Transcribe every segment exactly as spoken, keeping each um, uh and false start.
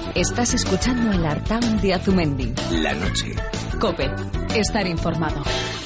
Estás escuchando el Artaun de Azumendi. La noche. COPE. Estar informado.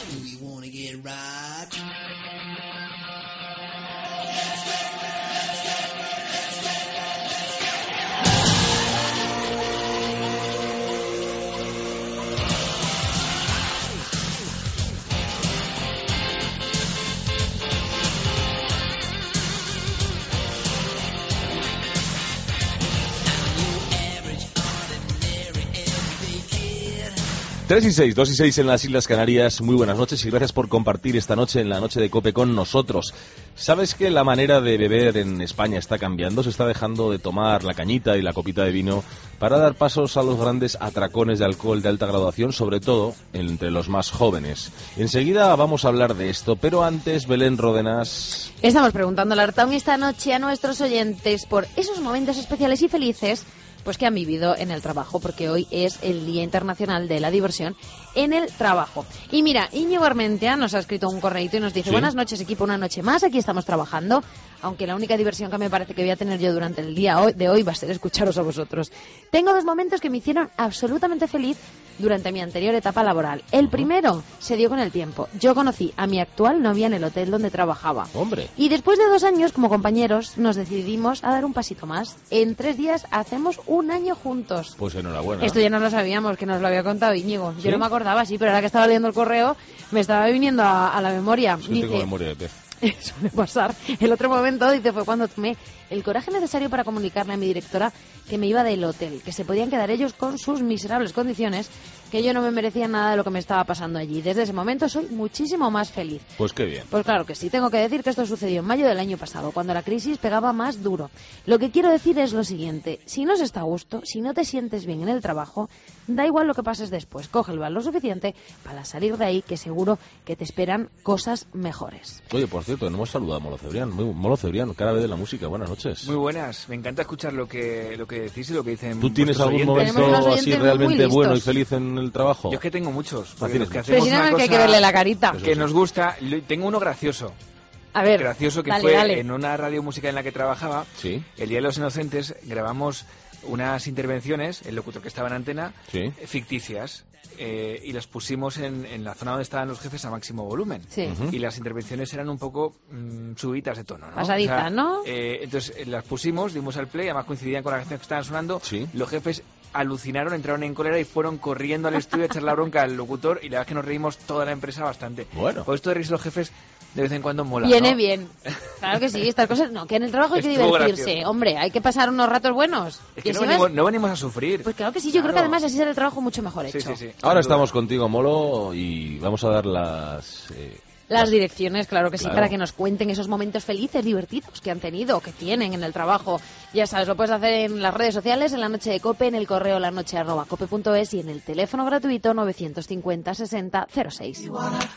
tres y seis, dos y seis en las Islas Canarias. Muy buenas noches y gracias por compartir esta noche en la noche de COPE con nosotros. ¿Sabes que la manera de beber en España está cambiando? Se está dejando de tomar la cañita y la copita de vino para dar pasos a los grandes atracones de alcohol de alta graduación, sobre todo entre los más jóvenes. Enseguida vamos a hablar de esto, pero antes, Belén Ródenas. Estamos preguntando al Artaun esta noche a nuestros oyentes por esos momentos especiales y felices pues que han vivido en el trabajo, porque hoy es el Día Internacional de la Diversión en el Trabajo. Y mira, Íñigo Armentia nos ha escrito un correíto y nos dice: ¿sí? Buenas noches, equipo, una noche más, aquí estamos trabajando, aunque la única diversión que me parece que voy a tener yo durante el día de hoy va a ser escucharos a vosotros. Tengo dos momentos que me hicieron absolutamente feliz durante mi anterior etapa laboral. El primero se dio con el tiempo. Yo conocí a mi actual novia en el hotel donde trabajaba. ¡Hombre! Y después de dos años como compañeros nos decidimos a dar un pasito más. En tres días hacemos un año juntos. Pues enhorabuena. Esto ya no lo sabíamos, que nos lo había contado Íñigo. ¿Sí? Yo no me acordaba, sí, pero ahora que estaba leyendo el correo me estaba viniendo a, a la memoria. Sí, tengo memoria de pez. Suele pasar. El otro momento, dice, fue cuando tomé el coraje necesario para comunicarle a mi directora que me iba del hotel, que se podían quedar ellos con sus miserables condiciones, que yo no me merecía nada de lo que me estaba pasando allí. Desde ese momento soy muchísimo más feliz. Pues qué bien. Pues claro que sí, tengo que decir que esto sucedió en mayo del año pasado, cuando la crisis pegaba más duro. Lo que quiero decir es lo siguiente: si no se está a gusto, si no te sientes bien en el trabajo, da igual lo que pases después, coge el valor suficiente para salir de ahí, que seguro que te esperan cosas mejores. Oye, por cierto, no hemos saludado a Molo Cebrián. Muy, Molo Cebrián, cara B de la música. Buenas noches. Muy buenas, me encanta escuchar lo que lo que decís y lo que dicen. ¿Tú tienes algún oyentes. momento así realmente bueno y feliz en el trabajo? Yo es que tengo muchos. Así Los que Pero hacemos si no, una que cosa hay que verle la carita. que nos gusta. Tengo uno gracioso. A ver, gracioso que dale, fue dale. en una radio música en la que trabajaba. Sí. El Día de los Inocentes grabamos unas intervenciones, el locutor que estaba en antena, sí. ficticias, eh, y las pusimos en, en la zona donde estaban los jefes a máximo volumen. Sí. Uh-huh. Y las intervenciones eran un poco mmm, subidas de tono, ¿no? Pasaditas, o sea, ¿no? Eh, entonces eh, las pusimos, dimos al play, además coincidían con las canciones que estaban sonando. Sí. Los jefes alucinaron, entraron en cólera y fueron corriendo al estudio a echar la bronca al locutor, y la verdad es que nos reímos toda la empresa bastante. Bueno. Pues esto de reírse los jefes de vez en cuando mola, Viene ¿no? bien. Claro que sí, estas cosas no, que en el trabajo hay que Estuvo divertirse. gracioso. Hombre, hay que pasar unos ratos buenos. Es que Y no si venimos, vas- no venimos a sufrir. Pues claro que sí, yo Claro. creo que además así será el trabajo mucho mejor hecho. Sí, sí, sí. Ahora Sin duda. estamos contigo, Molo, y vamos a dar las... Eh, Las direcciones, claro que sí, Claro. para que nos cuenten esos momentos felices, divertidos que han tenido, que tienen en el trabajo. Ya sabes, lo puedes hacer en las redes sociales, en la noche de COPE, en el correo lanoche arroba cope punto es y en el teléfono gratuito novecientos cincuenta sesenta cero seis.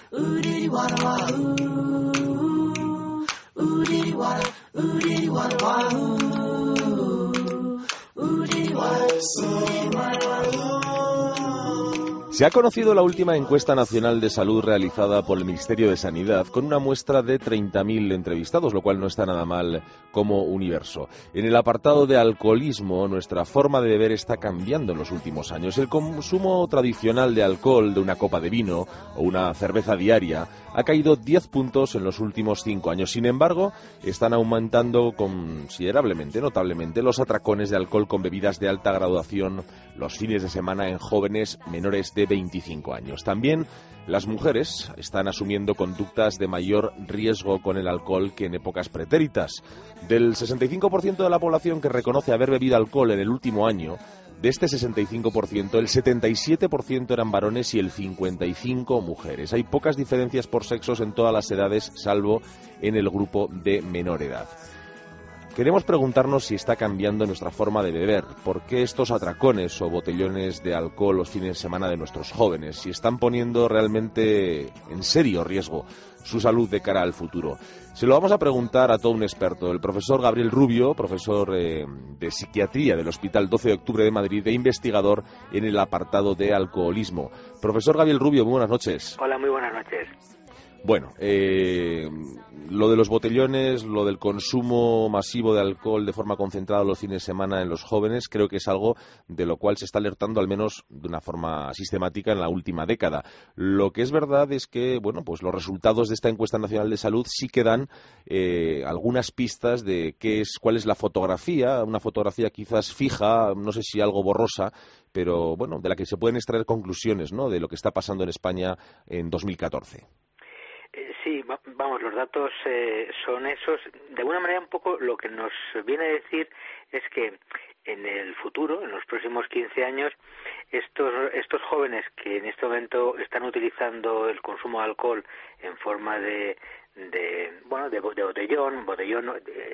Se ha conocido la última encuesta nacional de salud realizada por el Ministerio de Sanidad con una muestra de treinta mil entrevistados, lo cual no está nada mal como universo. En el apartado de alcoholismo, nuestra forma de beber está cambiando en los últimos años. El consumo tradicional de alcohol, de una copa de vino o una cerveza diaria, ha caído diez puntos en los últimos cinco años. Sin embargo, están aumentando considerablemente, notablemente, los atracones de alcohol con bebidas de alta graduación los fines de semana en jóvenes menores de veinticinco años. También las mujeres están asumiendo conductas de mayor riesgo con el alcohol que en épocas pretéritas. Del sesenta y cinco por ciento de la población que reconoce haber bebido alcohol en el último año, de este sesenta y cinco por ciento, el setenta y siete por ciento eran varones y el cincuenta y cinco por ciento mujeres. Hay pocas diferencias por sexos en todas las edades, salvo en el grupo de menor edad. Queremos preguntarnos si está cambiando nuestra forma de beber, por qué estos atracones o botellones de alcohol los fines de semana de nuestros jóvenes, si están poniendo realmente en serio riesgo su salud de cara al futuro. Se lo vamos a preguntar a todo un experto, el profesor Gabriel Rubio, profesor eh, de psiquiatría del Hospital doce de octubre de Madrid e investigador en el apartado de alcoholismo. Profesor Gabriel Rubio, muy buenas noches. Hola, muy buenas noches. Bueno, eh, lo de los botellones, lo del consumo masivo de alcohol de forma concentrada los fines de semana en los jóvenes, creo que es algo de lo cual se está alertando al menos de una forma sistemática en la última década. Lo que es verdad es que, bueno, pues los resultados de esta encuesta nacional de salud sí que dan eh, algunas pistas de qué es, cuál es la fotografía, una fotografía quizás fija, no sé si algo borrosa, pero bueno, de la que se pueden extraer conclusiones, ¿no?, de lo que está pasando en España en dos mil catorce. Sí, vamos, los datos eh, son esos. De alguna manera, un poco lo que nos viene a decir es que en el futuro, en los próximos quince años, estos estos jóvenes que en este momento están utilizando el consumo de alcohol en forma de de bueno de, de botellón, botellón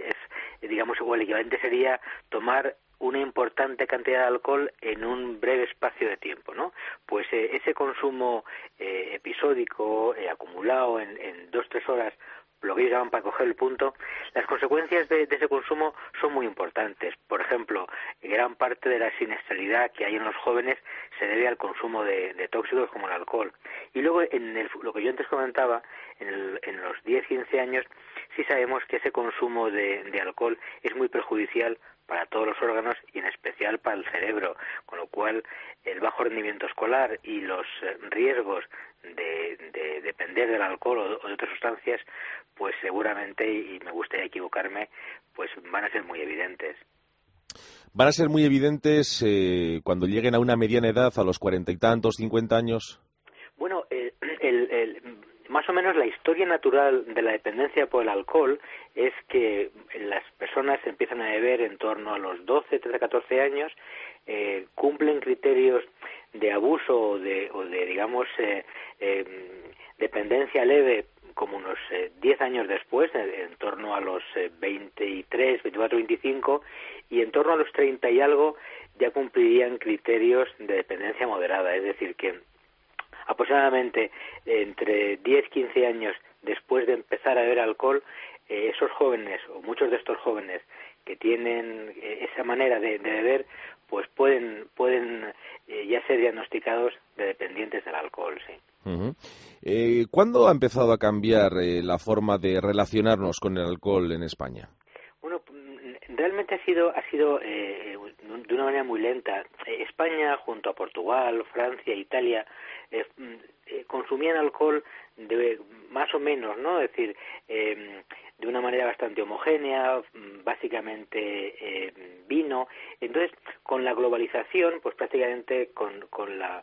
es, digamos, igual, el equivalente sería tomar una importante cantidad de alcohol en un breve espacio de tiempo, ¿no? Pues eh, ese consumo eh, episódico, eh, acumulado en, en dos, tres horas, lo que ellos llaman para coger el punto, las consecuencias de, de ese consumo son muy importantes. Por ejemplo, gran parte de la siniestralidad que hay en los jóvenes se debe al consumo de, de tóxicos como el alcohol. Y luego, en el, lo que yo antes comentaba, en, el, en los diez, quince años, sí sabemos que ese consumo de, de alcohol es muy perjudicial para todos los órganos y en especial para el cerebro, con lo cual el bajo rendimiento escolar y los riesgos de, de depender del alcohol o de otras sustancias, pues seguramente, y me gustaría equivocarme, pues van a ser muy evidentes. ¿Van a ser muy evidentes eh, cuando lleguen a una mediana edad, a los cuarenta y tantos, cincuenta años? Bueno, el, el, el, más o menos la historia natural de la dependencia por el alcohol es que las personas empiezan a beber en torno a los doce, trece, catorce años, eh, cumplen criterios de abuso o de, o de digamos, eh, eh, dependencia leve como unos eh, diez años después, en, en torno a los eh, veintitrés, veinticuatro, veinticinco, y en torno a los treinta y algo ya cumplirían criterios de dependencia moderada, es decir, que aproximadamente entre diez, quince años después de empezar a beber alcohol, eh, esos jóvenes, o muchos de estos jóvenes que tienen eh, esa manera de, de beber, pues pueden pueden eh, ya ser diagnosticados de dependientes del alcohol, sí. Uh-huh. Eh, ¿Cuándo ha empezado a cambiar eh, la forma de relacionarnos con el alcohol en España? Bueno, realmente ha sido ha sido eh, de una manera muy lenta. España, junto a Portugal, Francia, Italia, eh, eh, consumían alcohol de más o menos, ¿no? Es decir, eh, de una manera bastante homogénea, básicamente eh, vino. Entonces, con la globalización, pues prácticamente con, con la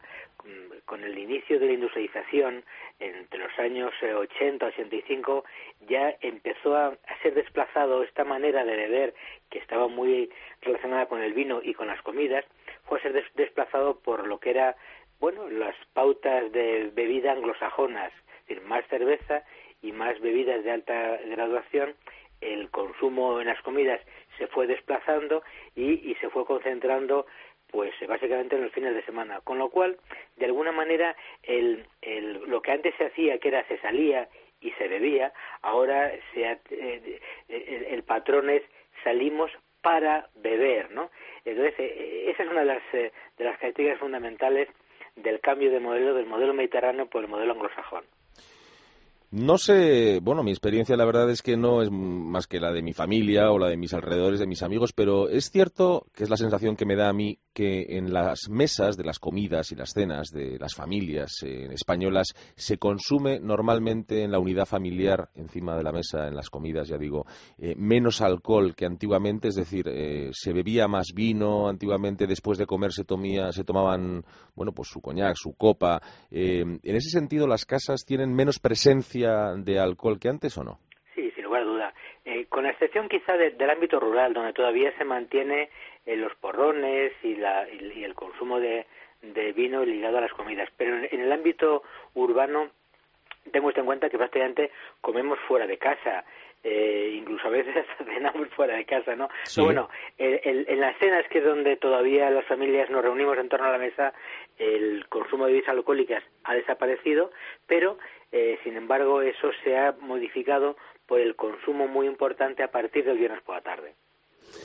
con el inicio de la industrialización entre los años ochenta, ochenta y cinco, ya empezó a, a ser desplazado esta manera de beber, que estaba muy relacionada con el vino y con las comidas, fue a ser des, desplazado por lo que era, bueno, las pautas de bebida anglosajonas, es decir, más cerveza y más bebidas de alta graduación. El consumo en las comidas se fue desplazando y, y se fue concentrando pues básicamente en los fines de semana, con lo cual, de alguna manera, el, el, lo que antes se hacía, que era se salía y se bebía, ahora se ha, eh, el, el patrón es salimos para beber, ¿no? Entonces, eh, esa es una de las, eh, de las características fundamentales del cambio de modelo, del modelo mediterráneo por el modelo anglosajón. No sé, bueno, mi experiencia la verdad es que no es más que la de mi familia o la de mis alrededores, de mis amigos, pero es cierto, que es la sensación que me da a mí, que en las mesas de las comidas y las cenas de las familias eh, españolas se consume normalmente en la unidad familiar, encima de la mesa, en las comidas, ya digo, eh, menos alcohol que antiguamente, es decir, eh, se bebía más vino, antiguamente después de comer se, tomía, se tomaban, bueno, pues su coñac, su copa. Eh, en ese sentido, las casas tienen menos presencia de alcohol que antes, ¿o no? Sí, sin lugar a duda. Eh, con la excepción quizá de, del ámbito rural, donde todavía se mantiene eh, los porrones y, la, y, y el consumo de, de vino ligado a las comidas. Pero en, en el ámbito urbano, tengo esto en cuenta que prácticamente comemos fuera de casa. Eh, incluso a veces cenamos fuera de casa, ¿no? Sí. Pero bueno, el, el, en las cenas, que es donde todavía las familias nos reunimos en torno a la mesa, el consumo de bebidas alcohólicas ha desaparecido, pero eh, sin embargo eso se ha modificado por el consumo muy importante a partir del viernes por la tarde.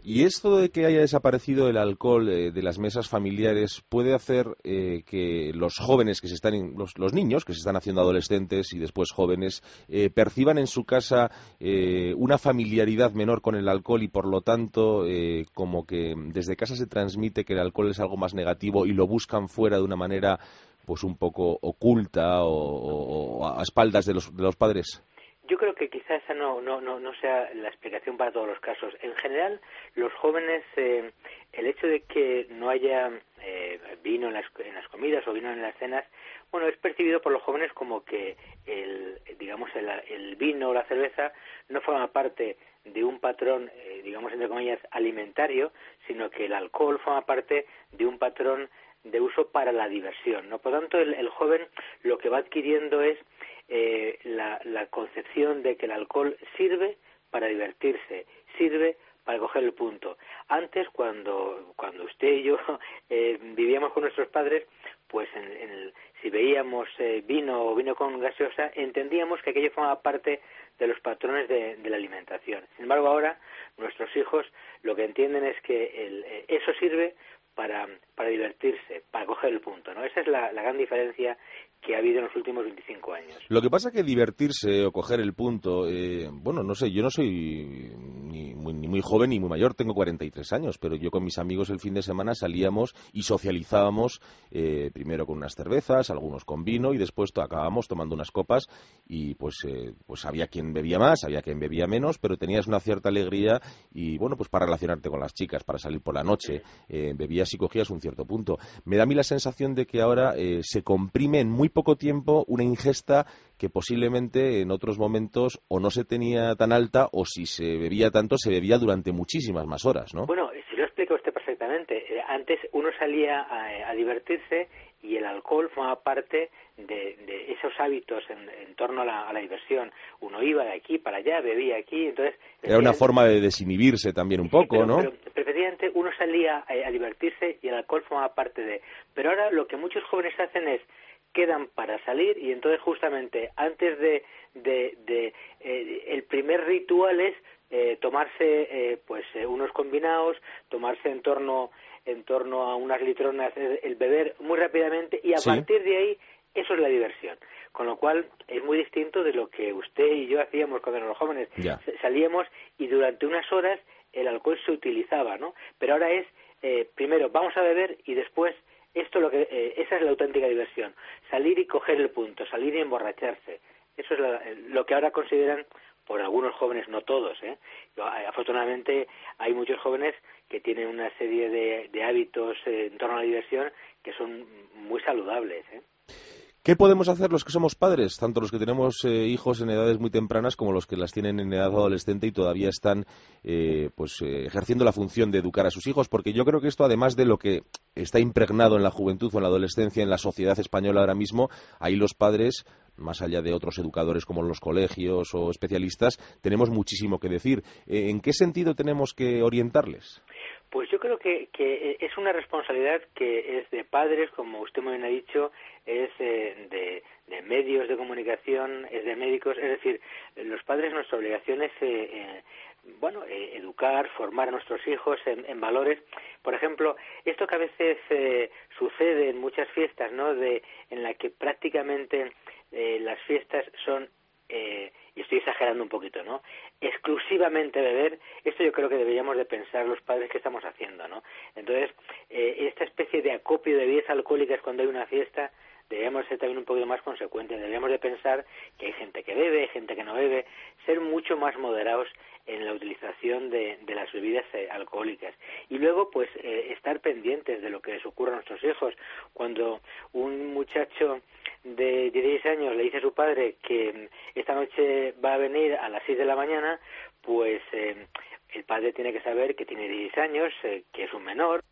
¿Y esto de que haya desaparecido el alcohol eh, de las mesas familiares puede hacer eh, que los jóvenes que se están, in, los, los niños que se están haciendo adolescentes y después jóvenes eh, perciban en su casa eh, una familiaridad menor con el alcohol y por lo tanto eh, como que desde casa se transmite que el alcohol es algo más negativo y lo buscan fuera de una manera pues un poco oculta o, o, o a espaldas de los, de los padres? Yo creo que quizás esa no, no, no, no sea la explicación para todos los casos. En general, los jóvenes, eh, el hecho de que no haya eh, vino en las, en las comidas o vino en las cenas, bueno, es percibido por los jóvenes como que el, digamos, el, el vino o la cerveza no forma parte de un patrón, eh, digamos, entre comillas, alimentario, sino que el alcohol forma parte de un patrón de uso para la diversión, ¿no? Por tanto, el, el joven lo que va adquiriendo es Eh, la, la concepción de que el alcohol sirve para divertirse, sirve para coger el punto. Antes, cuando cuando usted y yo eh, vivíamos con nuestros padres, pues en, en el, si veíamos eh, vino o vino con gaseosa, entendíamos que aquello formaba parte de los patrones de, de la alimentación. Sin embargo, ahora nuestros hijos lo que entienden es que el, eh, eso sirve para, para divertirse, para coger el punto, ¿no? Esa es la, la gran diferencia que ha habido en los últimos veinticinco años. Lo que pasa es que divertirse o coger el punto, eh, bueno, no sé, yo no soy ni muy, ni muy joven ni muy mayor, tengo cuarenta y tres años, pero yo con mis amigos el fin de semana salíamos y socializábamos eh, primero con unas cervezas, algunos con vino y después to- acabábamos tomando unas copas y pues, eh, pues había quien bebía más, había quien bebía menos, pero tenías una cierta alegría y bueno, pues para relacionarte con las chicas, para salir por la noche, eh, bebías y cogías un cierto punto. Me da a mí la sensación de que ahora eh, se comprime en muy poco tiempo una ingesta que posiblemente en otros momentos o no se tenía tan alta o si se bebía tanto se bebía durante muchísimas más horas, ¿no? Bueno, si lo explica usted perfectamente. Eh, antes uno salía a, a divertirse y el alcohol formaba parte de, de esos hábitos en, en torno a la, a la diversión. Uno iba de aquí para allá, bebía aquí, entonces... Era una forma de desinhibirse también un sí, poco, pero, ¿no? Pero preferiblemente uno salía a, a divertirse y el alcohol formaba parte de... Pero ahora lo que muchos jóvenes hacen es quedan para salir y entonces justamente antes de, de, de eh, el primer ritual es eh, tomarse eh, pues eh, unos combinados, tomarse en torno en torno a unas litronas el, el beber muy rápidamente y a Sí. partir de ahí eso es la diversión, con lo cual es muy distinto de lo que usted y yo hacíamos cuando éramos jóvenes. Ya. Salíamos y durante unas horas el alcohol se utilizaba, ¿no? Pero ahora es eh, primero vamos a beber y después esto lo que eh, esa es la auténtica diversión, salir y coger el punto, salir y emborracharse. Eso es la, lo que ahora consideran por algunos jóvenes, no todos, ¿eh? Afortunadamente hay muchos jóvenes que tienen una serie de, de hábitos eh, en torno a la diversión que son muy saludables, ¿eh? ¿Qué podemos hacer los que somos padres, tanto los que tenemos eh, hijos en edades muy tempranas como los que las tienen en edad adolescente y todavía están eh, pues eh, ejerciendo la función de educar a sus hijos? Porque yo creo que esto, además de lo que está impregnado en la juventud o en la adolescencia, en la sociedad española ahora mismo, ahí los padres, más allá de otros educadores como los colegios o especialistas, tenemos muchísimo que decir. Eh, ¿En qué sentido tenemos que orientarles? Pues yo creo que, que es una responsabilidad que es de padres, como usted muy bien ha dicho, es eh, de, de medios de comunicación, es de médicos, es decir, los padres nuestra obligación es, eh, eh, bueno, eh, educar, formar a nuestros hijos en, en valores. Por ejemplo, esto que a veces eh, sucede en muchas fiestas, ¿no?, de en la que prácticamente eh, las fiestas son Eh, y estoy exagerando un poquito, ¿no?, exclusivamente beber. Esto yo creo que deberíamos de pensar los padres qué estamos haciendo, ¿no? Entonces, eh, esta especie de acopio de bebidas alcohólicas cuando hay una fiesta, deberíamos ser también un poquito más consecuentes. Deberíamos de pensar que hay gente que bebe, hay gente que no bebe, ser mucho más moderados en la utilización de, de las bebidas eh, alcohólicas. Y luego, pues, eh, estar pendientes de lo que les ocurre a nuestros hijos. Cuando un muchacho de dieciséis años le dice a su padre que esta noche va a venir a las seis de la mañana, pues eh, el padre tiene que saber que tiene dieciséis años, eh, que es un menor,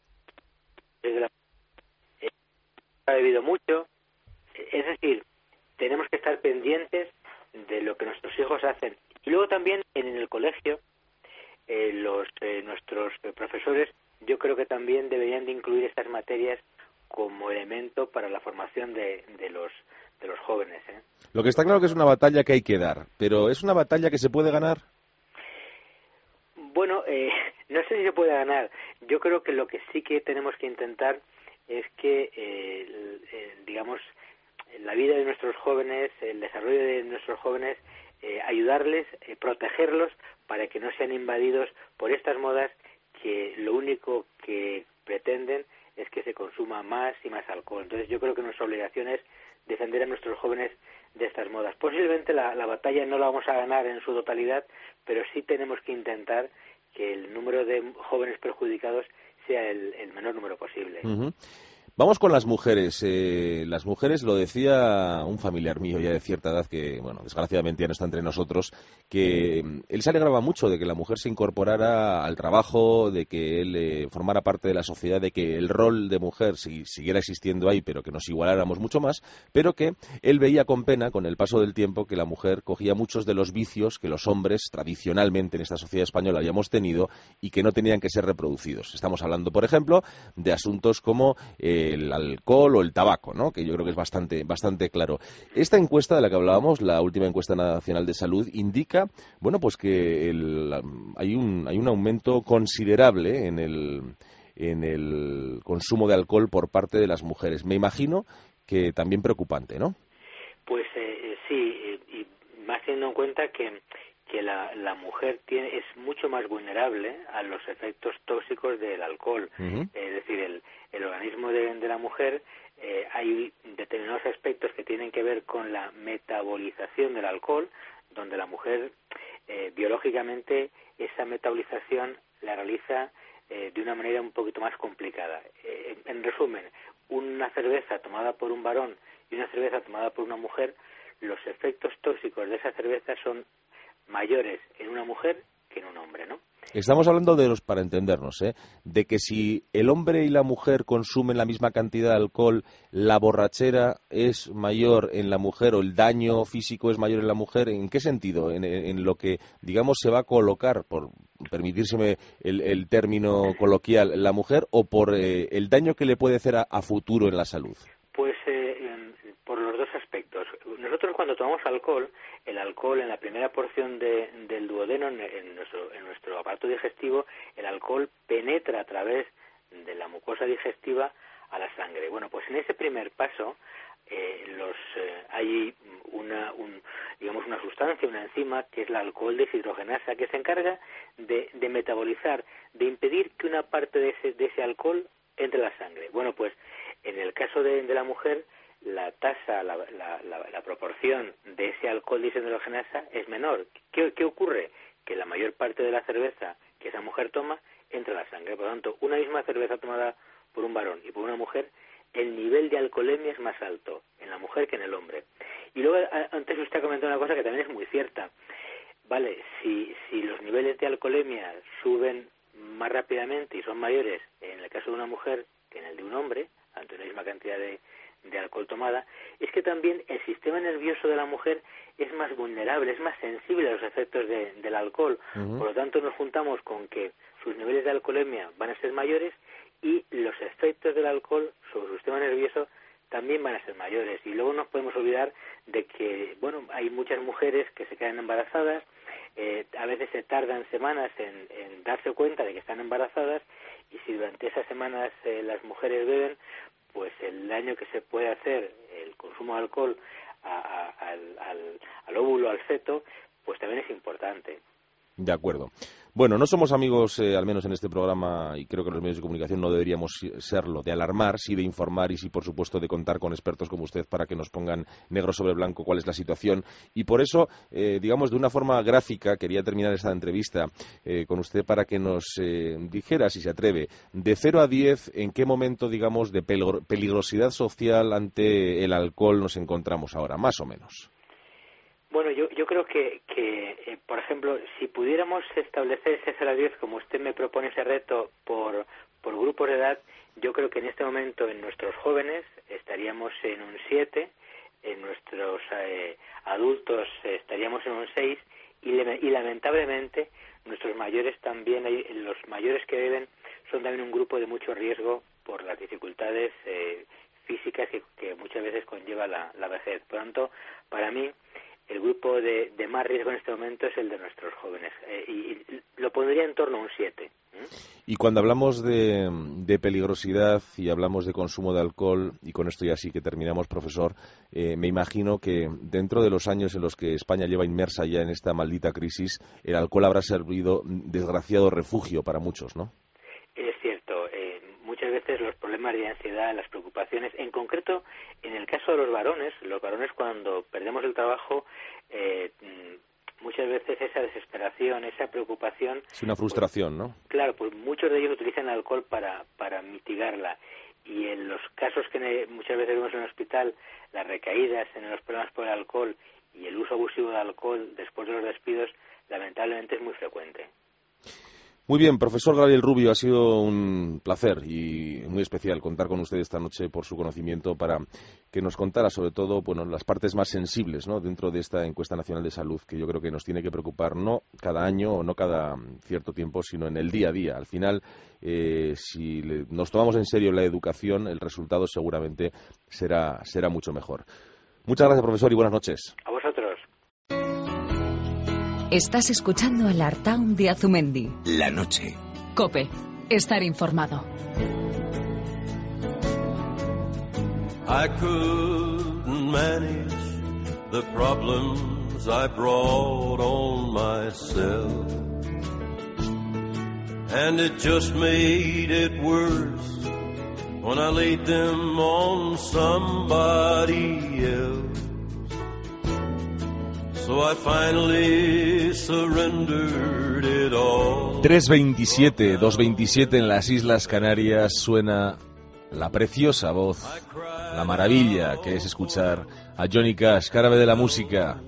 desde la, eh, ha bebido mucho. Es decir, tenemos que estar pendientes de lo que nuestros hijos hacen. Y luego también en el colegio, eh, los eh, nuestros profesores, yo creo que también deberían de incluir estas materias como elemento para la formación de, de los de los jóvenes, ¿eh? Lo que está claro que es una batalla que hay que dar, pero ¿es una batalla que se puede ganar? Bueno, eh, no sé si se puede ganar. Yo creo que lo que sí que tenemos que intentar es que, eh, el, el, digamos, la vida de nuestros jóvenes, el desarrollo de nuestros jóvenes, eh, ayudarles, eh, protegerlos para que no sean invadidos por estas modas que lo único que pretenden es que se consuma más y más alcohol. Entonces yo creo que nuestra obligación es defender a nuestros jóvenes de estas modas. Posiblemente la, la batalla no la vamos a ganar en su totalidad, pero sí tenemos que intentar que el número de jóvenes perjudicados sea el, el menor número posible. Uh-huh. Vamos con las mujeres. Eh, las mujeres, lo decía un familiar mío ya de cierta edad, que, bueno, desgraciadamente ya no está entre nosotros, que él se alegraba mucho de que la mujer se incorporara al trabajo, de que él eh, formara parte de la sociedad, de que el rol de mujer si, siguiera existiendo ahí, pero que nos igualáramos mucho más, pero que él veía con pena, con el paso del tiempo, que la mujer cogía muchos de los vicios que los hombres tradicionalmente en esta sociedad española habíamos tenido y que no tenían que ser reproducidos. Estamos hablando, por ejemplo, de asuntos como eh, el alcohol o el tabaco, ¿no? Que yo creo que es bastante, bastante claro. Esta encuesta de la que hablábamos, la última encuesta nacional de salud, indica, bueno, pues que el, hay un hay un aumento considerable en el en el consumo de alcohol por parte de las mujeres. Me imagino que también preocupante, ¿no? Pues eh, sí, y más teniendo en cuenta que que la, la mujer tiene es mucho más vulnerable a los efectos tóxicos del alcohol. Uh-huh. Es decir, el, el organismo de, de la mujer, eh, hay determinados aspectos que tienen que ver con la metabolización del alcohol, donde la mujer, eh, biológicamente, esa metabolización la realiza eh, de una manera un poquito más complicada. Eh, en, en resumen, una cerveza tomada por un varón y una cerveza tomada por una mujer, los efectos tóxicos de esa cerveza son mayores en una mujer que en un hombre, ¿no? Estamos hablando de los, para entendernos, ¿eh? de que si el hombre y la mujer consumen la misma cantidad de alcohol, la borrachera es mayor en la mujer o el daño físico es mayor en la mujer. ¿En qué sentido? En, en lo que, digamos, se va a colocar, por permitírseme el, el término coloquial, la mujer, o por eh, el daño que le puede hacer a, a futuro en la salud. Pues eh, por los dos aspectos. Nosotros cuando tomamos alcohol, el alcohol en la primera porción de, del duodeno, en, en, nuestro, en nuestro aparato digestivo, el alcohol penetra a través de la mucosa digestiva a la sangre. Bueno, pues en ese primer paso eh, los eh, hay una un, digamos una sustancia, una enzima que es la alcohol deshidrogenasa, que se encarga de, de metabolizar, de impedir que una parte de ese, de ese alcohol entre a la sangre. Bueno, pues en el caso de, de la mujer, la tasa, la, la, la, la proporción de ese alcohol deshidrogenasa es menor. ¿Qué, ¿Qué ocurre? Que la mayor parte de la cerveza que esa mujer toma entra a la sangre. Por lo tanto, una misma cerveza tomada por un varón y por una mujer, el nivel de alcoholemia es más alto en la mujer que en el hombre. Y luego, antes usted ha comentado una cosa que también es muy cierta. Vale, si, si los niveles de alcoholemia suben más rápidamente y son mayores en el caso de una mujer que en el de un hombre, ante la misma cantidad de de alcohol tomada, es que también el sistema nervioso de la mujer es más vulnerable, es más sensible a los efectos de, del alcohol. Uh-huh. Por lo tanto, nos juntamos con que sus niveles de alcoholemia van a ser mayores y los efectos del alcohol sobre su sistema nervioso también van a ser mayores. Y luego nos podemos olvidar de que, bueno, hay muchas mujeres que se quedan embarazadas, eh, a veces se tardan semanas en, en darse cuenta de que están embarazadas, y si durante esas semanas eh, las mujeres beben, pues el daño que se puede hacer el consumo de alcohol a, a, al, al, al óvulo, al feto, pues también es importante. De acuerdo. Bueno, no somos amigos, eh, al menos en este programa, y creo que los medios de comunicación no deberíamos serlo, de alarmar, sí de informar y sí, por supuesto, de contar con expertos como usted para que nos pongan negro sobre blanco cuál es la situación. Y por eso, eh, digamos, de una forma gráfica, quería terminar esta entrevista eh, con usted para que nos eh, dijera, si se atreve, de cero a diez, en qué momento, digamos, de peligrosidad social ante el alcohol nos encontramos ahora, más o menos. Bueno, yo, yo creo que, que eh, por ejemplo, si pudiéramos establecer ese cero a diez, como usted me propone ese reto, por, por grupos de edad, yo creo que en este momento en nuestros jóvenes estaríamos en un siete, en nuestros eh, adultos estaríamos en un seis, y, le, y lamentablemente nuestros mayores también, hay, los mayores que beben son también un grupo de mucho riesgo por las dificultades eh, físicas que, que muchas veces conlleva la, la vejez. Por lo tanto, para mí, el grupo de, de más riesgo en este momento es el de nuestros jóvenes, eh, y, y lo pondría en torno a un siete. Y cuando hablamos de, de peligrosidad y hablamos de consumo de alcohol, y con esto ya sí que terminamos, profesor, eh, me imagino que dentro de los años en los que España lleva inmersa ya en esta maldita crisis, el alcohol habrá servido desgraciado refugio para muchos, ¿no? Es cierto. Eh, muchas veces los problemas de ansiedad, las preocupaciones, en concreto, en el caso de los varones, los varones cuando perdemos el trabajo, eh, muchas veces esa desesperación, esa preocupación... Es una frustración, pues, ¿no? Claro, pues muchos de ellos utilizan el alcohol para, para mitigarla. Y en los casos que muchas veces vemos en el hospital, las recaídas en los problemas por el alcohol y el uso abusivo de alcohol después de los despidos, lamentablemente es muy frecuente. Muy bien, profesor Gabriel Rubio, ha sido un placer y muy especial contar con usted esta noche por su conocimiento para que nos contara sobre todo, bueno, las partes más sensibles, ¿no?, dentro de esta encuesta nacional de salud, que yo creo que nos tiene que preocupar no cada año o no cada cierto tiempo, sino en el día a día. Al final, eh, si le, nos tomamos en serio la educación, el resultado seguramente será, será mucho mejor. Muchas gracias, profesor, y buenas noches. A vosotros. Estás escuchando el Artaun de Azumendi. La noche. COPE. Estar informado. I couldn't manage the problems I brought on myself, and it just made it worse when I laid them on somebody else. So I finally surrendered it all. tres veintisiete, dos veintisiete en las Islas Canarias suena la preciosa voz, la maravilla que es escuchar a Johnny Cash, árabe de la música.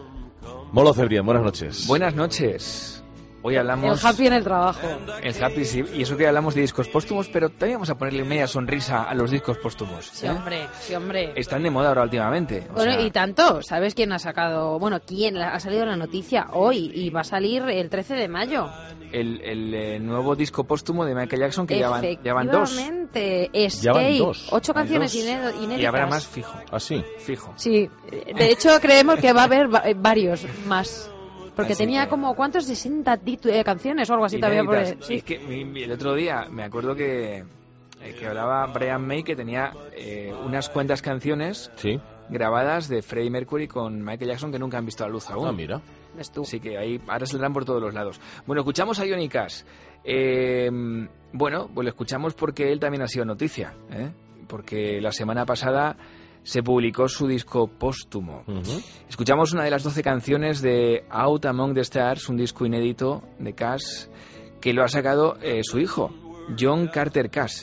Molo Cebrián, buenas noches. Buenas noches. Hoy hablamos... El happy en el trabajo. El happy, sí. Y eso que hablamos de discos póstumos, pero también vamos a ponerle media sonrisa a los discos póstumos. Sí, ¿eh? hombre, sí, hombre. Están de moda ahora últimamente. O Bueno, sea... y tanto, ¿sabes quién ha sacado? Bueno, ¿quién ha salido la noticia hoy? Y va a salir el trece de mayo. El, el eh, nuevo disco póstumo de Michael Jackson, que ya van, ya van dos. Efectivamente, Escape. Ya van dos. Ocho Hay canciones dos. inéditas. Y habrá más, fijo. ¿Ah, sí? Fijo. Sí, de hecho creemos que va a haber va- varios más. Porque Así tenía que- como, ¿cuántos? sesenta titu- eh, canciones o algo así todavía. Por Inéditas. sí. Es que mi- mi- el otro día me acuerdo que, eh, que hablaba Brian May, que tenía eh, unas cuantas canciones Sí. grabadas de Freddie Mercury con Michael Jackson que nunca han visto la luz aún. Ah, mira. ¿Ves tú? Así que ahí ahora saldrán por todos los lados. Bueno, escuchamos a Johnny Cash. Eh, bueno, pues lo escuchamos porque él también ha sido noticia, ¿eh? Porque la semana pasada se publicó su disco póstumo. Uh-huh. Escuchamos una de las doce canciones de Out Among the Stars, un disco inédito de Cash que lo ha sacado eh, su hijo, John Carter Cash.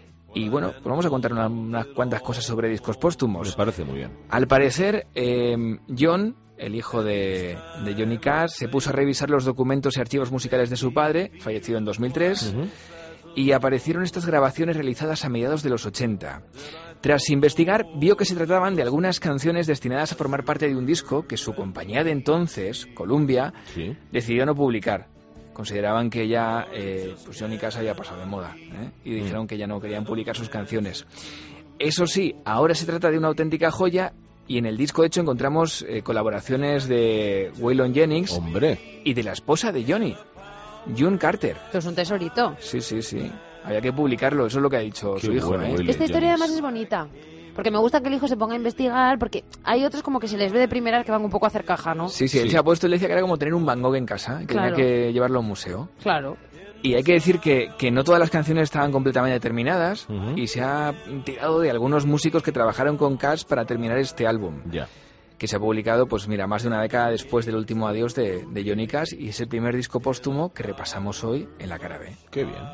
Y bueno, pues vamos a contar una- unas cuantas cosas sobre discos Me póstumos. parece muy bien. Al parecer, eh, John, el hijo de, de Johnny Cash, se puso a revisar los documentos y archivos musicales de su padre, fallecido en dos mil tres, Uh-huh. y aparecieron estas grabaciones realizadas a mediados de los ochenta. Tras investigar, vio que se trataban de algunas canciones destinadas a formar parte de un disco que su compañía de entonces, Columbia, Sí. decidió no publicar. Consideraban que ya eh, pues Johnny Cash había pasado de moda, ¿eh? Y dijeron que ya no querían publicar sus canciones. Eso sí, ahora se trata de una auténtica joya y en el disco de hecho encontramos eh, colaboraciones de Waylon Jennings Hombre. y de la esposa de Johnny, June Carter. Esto es un tesorito. Sí, sí, sí. Había que publicarlo, eso es lo que ha dicho Qué su hijo. bueno, ¿eh? Waylon Esta historia Jennings. además es bonita. Porque me gusta que el hijo se ponga a investigar, porque hay otros como que se les ve de primera que van un poco a hacer caja, ¿no? Sí, sí, él Sí. se ha puesto y le decía que era como tener un Van Gogh en casa, que Claro. tenía que llevarlo a un museo. Claro. Y hay que decir que, que no todas las canciones estaban completamente terminadas Ujú. y se ha tirado de algunos músicos que trabajaron con Cash para terminar este álbum, Ya. que se ha publicado, pues mira, más de una década después del último adiós de, de Johnny Cash, y es el primer disco póstumo que repasamos hoy en la cara B. Qué bien.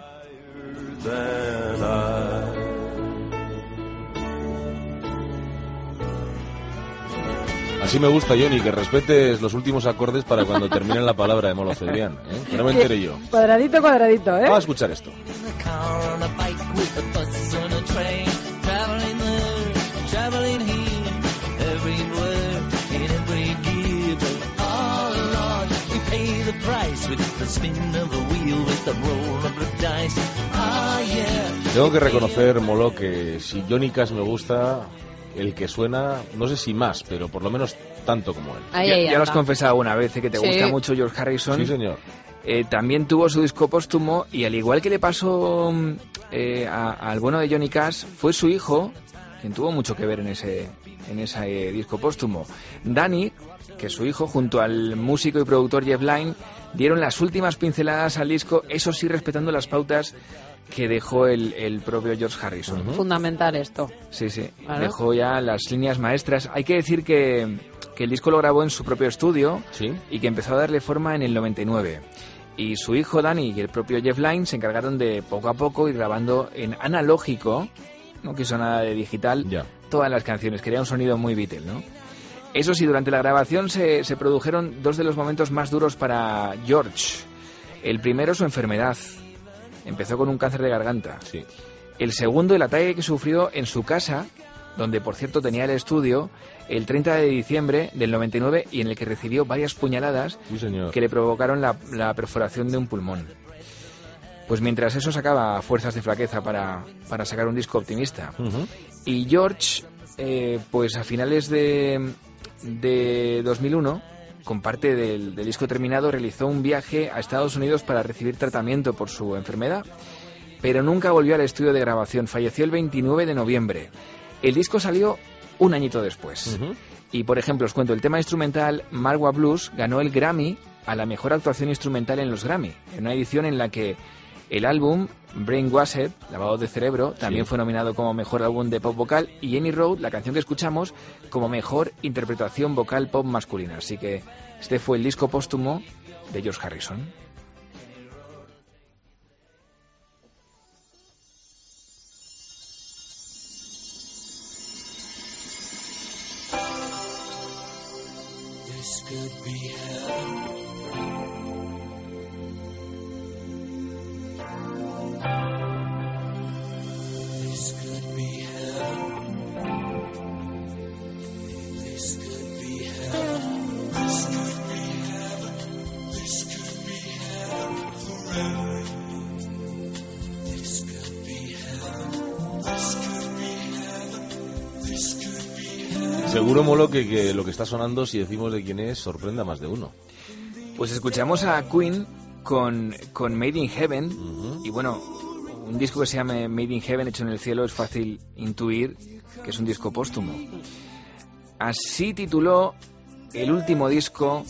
Than I. Así me gusta, Johnny, que respetes los últimos acordes para cuando termine la palabra de Molo Cebrián, ¿eh? Que no me entere yo. Cuadradito, cuadradito, ¿eh? Vamos a escuchar esto. Tengo que reconocer, Molo, que si Johnny Cash me gusta, el que suena, no sé si más, pero por lo menos tanto como él. Ahí, ya ahí ya lo has anda. confesado una vez, ¿eh? Que te Sí. gusta mucho George Harrison. Sí, señor. Eh, también tuvo su disco póstumo y al igual que le pasó eh, a, al bueno de Johnny Cash, fue su hijo quien tuvo mucho que ver en ese, en ese eh, disco póstumo. Danny, que es su hijo, junto al músico y productor Jeff Lynne, dieron las últimas pinceladas al disco, eso sí respetando las pautas que dejó el, el propio George Harrison. Uh-huh. Fundamental esto. Sí, sí, ¿Vale? Dejó ya las líneas maestras. Hay que decir que, que el disco lo grabó en su propio estudio, ¿sí?, y que empezó a darle forma en el noventa y nueve. Y su hijo Danny y el propio Jeff Lynne se encargaron de poco a poco ir grabando en analógico, no quiso nada de digital, ya, todas las canciones. Quería un sonido muy Beatle, ¿no? Eso sí, durante la grabación se, se produjeron dos de los momentos más duros para George. El primero, su enfermedad. Empezó con un cáncer de garganta. sí. El segundo, el ataque que sufrió en su casa, donde por cierto tenía el estudio, el treinta de diciembre del noventa y nueve, y en el que recibió varias puñaladas Sí, señor. que le provocaron la, la perforación de un pulmón. Pues mientras eso sacaba fuerzas de flaqueza para, para sacar un disco optimista. Uh-huh. Y George, eh, pues a finales de, de dos mil uno, con parte del, del disco terminado, realizó un viaje a Estados Unidos para recibir tratamiento por su enfermedad, pero nunca volvió al estudio de grabación. Falleció el veintinueve de noviembre. El disco salió un añito después. Uh-huh. Y, por ejemplo, os cuento, el tema instrumental Marwa Blues ganó el Grammy a la mejor actuación instrumental en los Grammy, en una edición en la que el álbum Brainwashed, Lavado de Cerebro, también sí. fue nominado como mejor álbum de pop vocal, y Any Road, la canción que escuchamos, como mejor interpretación vocal pop masculina. Así que este fue el disco póstumo de George Harrison. This could be heaven. This could be heaven. This could be heaven. This could be heaven. This could be heaven forever. This could be heaven. This could be heaven. This could be heaven. Seguro, Molo, que, que lo que está sonando, si decimos de quién es, sorprenda a más de uno. Pues escuchamos a Queen con, con Made in Heaven. Uh-huh. Y bueno, un disco que se llama Made in Heaven, hecho en el cielo, es fácil intuir que es un disco póstumo. Así tituló el último disco,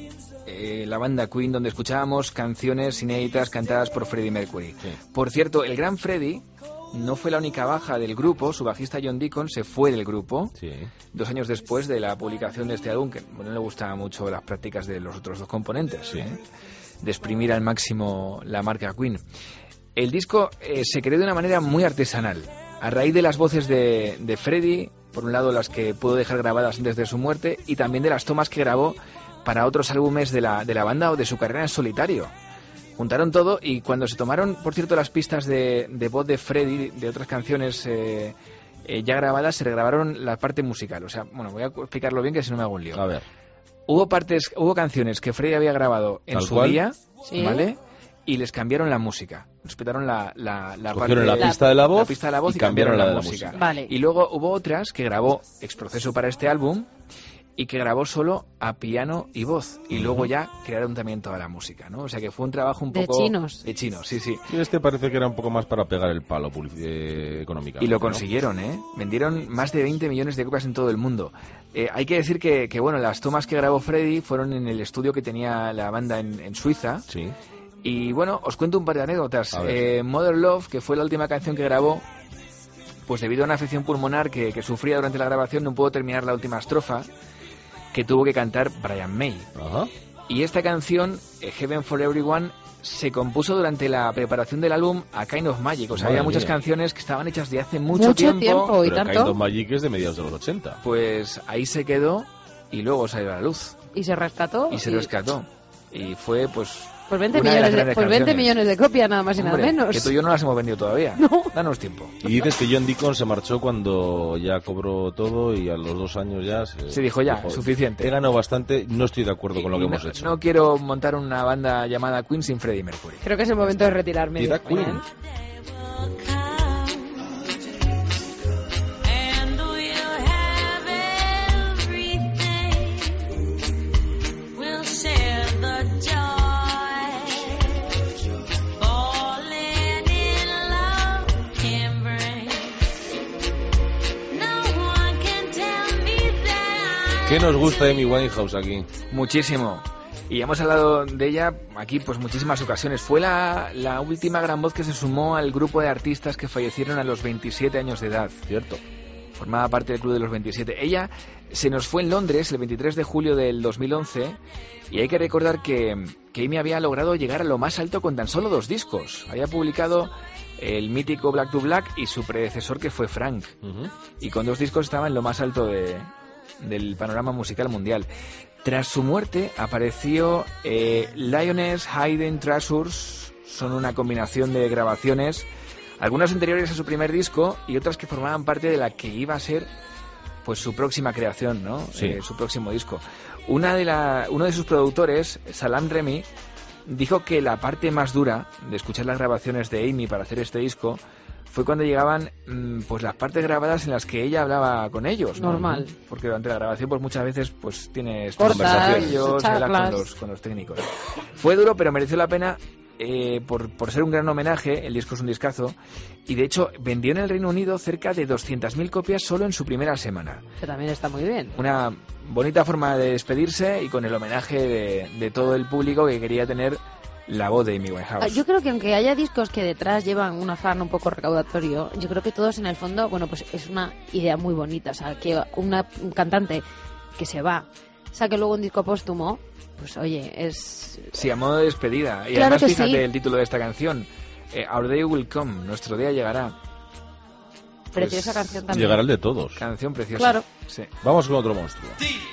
eh, la banda Queen, donde escuchábamos canciones inéditas cantadas por Freddie Mercury. Sí. Por cierto, el gran Freddie no fue la única baja del grupo. Su bajista John Deacon se fue del grupo Sí. dos años después de la publicación de este álbum, que bueno, no le gustaban mucho las prácticas de los otros dos componentes, Sí. ¿eh? de exprimir al máximo la marca Queen. El disco eh, se creó de una manera muy artesanal, a raíz de las voces de, de Freddie, por un lado las que pudo dejar grabadas antes de su muerte, y también de las tomas que grabó para otros álbumes de la, de la banda o de su carrera en solitario. Juntaron todo, y cuando se tomaron, por cierto, las pistas de, de voz de Freddie de otras canciones eh, eh, ya grabadas, se regrabaron la parte musical. O sea, bueno, voy a explicarlo bien, que si no me hago un lío. A ver. Hubo partes, hubo canciones que Freddie había grabado en Tal su cual. día, Sí. ¿vale? Y les cambiaron la música. Respetaron la, la, la Cogieron parte la pista de la voz, la pista de la voz y y cambiaron cambiaron la de la música. música. Vale. Y luego hubo otras que grabó ex proceso para este álbum y que grabó solo a piano y voz. Y Ujú. luego ya crearon también toda la música, ¿no? O sea que fue un trabajo un De poco... chinos. De chinos, sí, sí. Y este parece que era un poco más para pegar el palo publici- eh, económicamente, Y lo ¿no? consiguieron, ¿eh? Vendieron más de veinte millones de copias en todo el mundo. Eh, hay que decir que, que, bueno, las tomas que grabó Freddie fueron en el estudio que tenía la banda en, en Suiza. Sí. Y bueno, os cuento un par de anécdotas. A ver. Eh, Mother Love, que fue la última canción que grabó, pues debido a una afección pulmonar que, que sufría durante la grabación, no pudo terminar la última estrofa, que tuvo que cantar Brian May. Ajá. Y esta canción, eh, Heaven for Everyone, se compuso durante la preparación del álbum A Kind of Magic. O sea, Madre había muchas mía. canciones que estaban hechas de hace mucho, Mucho tiempo. tiempo. ¿Y Pero tanto? Kind of Magic es de mediados de los ochenta. Pues ahí se quedó y luego salió a la luz. Y se rescató. Y se rescató. Y fue, pues... Pues veinte, una de las millones de, grandes pues veinte canciones. millones de copias, nada más y nada Hombre, menos. que tú y yo no las hemos vendido todavía. No. Danos tiempo. Y dices que John Deacon se marchó cuando ya cobró todo y a los dos años ya... Se, Se dijo ya, suficiente. He ganado bastante, no estoy de acuerdo con lo Y que no, hemos hecho. no quiero montar una banda llamada Queen sin Freddie Mercury. Creo que es el momento de retirarme. Tira Muy bien. Queen. And we'll have everything. We'll share the joy. ¿Qué nos gusta de Amy Winehouse aquí? Muchísimo. Y hemos hablado de ella aquí pues muchísimas ocasiones. Fue la, la última gran voz que se sumó al grupo de artistas que fallecieron a los veintisiete años de edad. Cierto. Formaba parte del Club de los veintisiete. Ella se nos fue en Londres el veintitrés de julio del dos mil once y hay que recordar que, que Amy había logrado llegar a lo más alto con tan solo dos discos. Había publicado el mítico Black to Black y su predecesor que fue Frank. Uh-huh. Y con dos discos estaba en lo más alto de, del panorama musical mundial. Tras su muerte apareció eh, Lioness Hidden Treasures. Son una combinación de grabaciones, algunas anteriores a su primer disco y otras que formaban parte de la que iba a ser pues su próxima creación, ¿no? Sí. Eh, su próximo disco. Una de la, uno de sus productores, Salam Remy, dijo que la parte más dura de escuchar las grabaciones de Amy para hacer este disco fue cuando llegaban pues las partes grabadas en las que ella hablaba con ellos, ¿no? Normal. Porque durante la grabación pues muchas veces pues tienes conversaciones, ellos, habla con los, con los técnicos. Fue duro, pero mereció la pena eh, por, por ser un gran homenaje. El disco es un discazo y de hecho vendió en el Reino Unido cerca de doscientas mil copias solo en su primera semana. Que también está muy bien. Una bonita forma de despedirse y con el homenaje de, de todo el público que quería tener la voz de Amy Winehouse. Yo creo que aunque haya discos que detrás llevan un afán un poco recaudatorio, yo creo que todos en el fondo, bueno, pues es una idea muy bonita. O sea, que una, un cantante que se va saque luego un disco póstumo, pues oye, es... Sí, a modo de despedida. Y claro además fíjate sí. El título de esta canción, eh, Our Day Will Come, nuestro día llegará. Preciosa pues canción también. Llegará el de todos. Canción preciosa. Claro. Sí. Vamos con otro monstruo.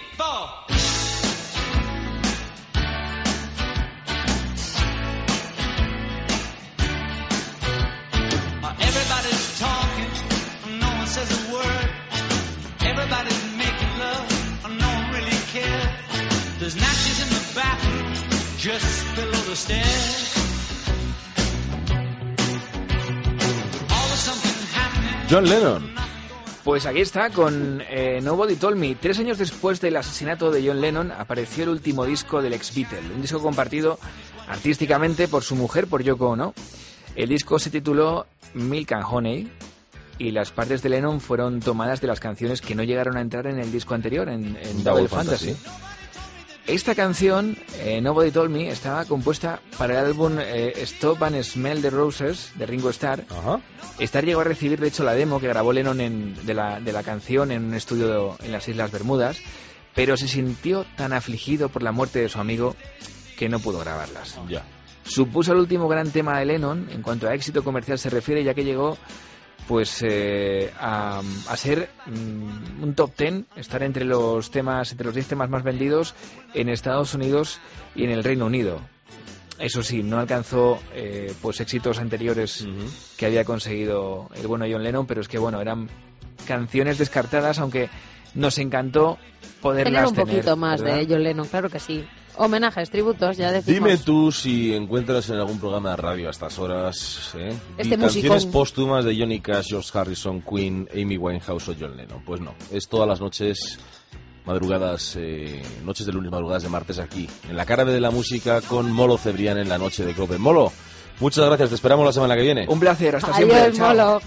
John Lennon. Pues aquí está con eh, Nobody Told Me. Tres años después del asesinato de John Lennon apareció el último disco del ex-Beatle, un disco compartido artísticamente por su mujer, por Yoko Ono. El disco se tituló Milk and Honey y las partes de Lennon fueron tomadas de las canciones que no llegaron a entrar en el disco anterior, en, en Double, Double Fantasy. Fantasy. Esta canción, eh, Nobody Told Me, estaba compuesta para el álbum eh, Stop and Smell the Roses de Ringo Starr. Ajá. Starr llegó a recibir, de hecho, la demo que grabó Lennon en, de, la, de la canción en un estudio en las Islas Bermudas, pero se sintió tan afligido por la muerte de su amigo que no pudo grabarlas. Ya. Supuso el último gran tema de Lennon en cuanto a éxito comercial se refiere, ya que llegó pues eh, a, a ser um, un top ten, estar entre los temas, entre los diez temas más vendidos en Estados Unidos y en el Reino Unido. Eso sí, no alcanzó eh, pues éxitos anteriores uh-huh. que había conseguido el bueno John Lennon, pero es que bueno, eran canciones descartadas, aunque nos encantó poderlas tener un tener, poquito más ¿verdad? de John Lennon, claro que sí. Homenajes, tributos, ya decimos. Dime tú si encuentras en algún programa de radio a estas horas ¿eh? Este y canciones musicón. póstumas de Johnny Cash, George Harrison, Queen, Amy Winehouse o John Lennon. Pues no, es todas las noches, madrugadas, eh, noches de lunes, madrugadas de martes aquí, en la cara de la música con Molo Cebrián en la noche de Cope. Molo, muchas gracias, te esperamos la semana que viene. Un placer, hasta Adiós, siempre. Chao. Molo.